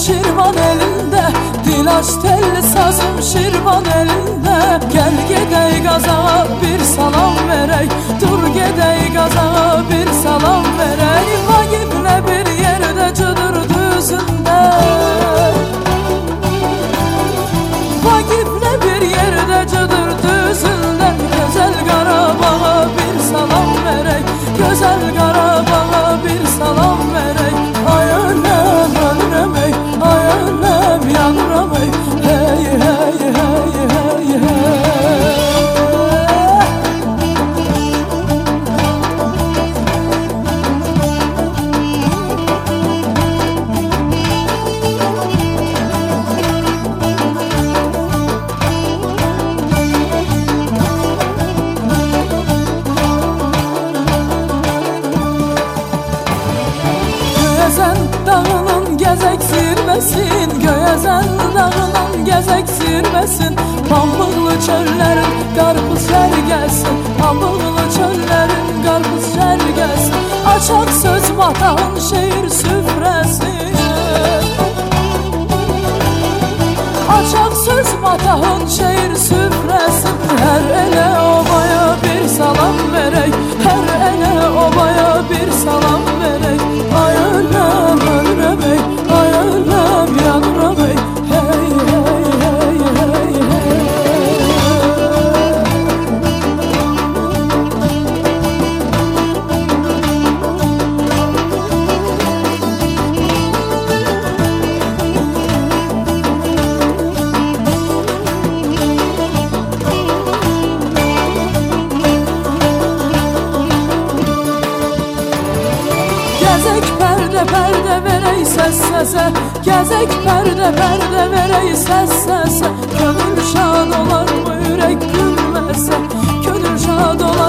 Şirvan elinde, dilaç telli sazım Şirvan elinde. Gel gedey gaza bir salam verey, dur gedey gaza bir salam verey. Vagifle bir yerde cıdır düzünde, Vagifle bir yerde cıdır düzünde. Güzel Qarabağ'a bir salam verey, güzel Qarabağ'a bir salam verey. Ay ölüm ölürüm ey, ay ölüm yanırım ey. Hey hey hey hey hey. Göyəzən dağının gəzək sirməsin, Göyəzən dağının gəzək sirməsin. Pambıqlı çöllərin qarpız şərgəsin, Pambıqlı çöllərin qarpız şərgəsin. Açaq söz matağın şeir süfrəsin, Açaq söz matağın şeir süfrəsin. Hər elə obaya bir salam verək, hər elə obaya bir salam verək. Ay ölüm ölürüm ey, ay ölüm yanırım ey. Hey hey hey hey hey. Gəzək pərdə pərdə verək səs səsə, Gəzək pərdə pərdə verək səs səsə. Könül şad olar mı ürək gülməsə, Könül şad olar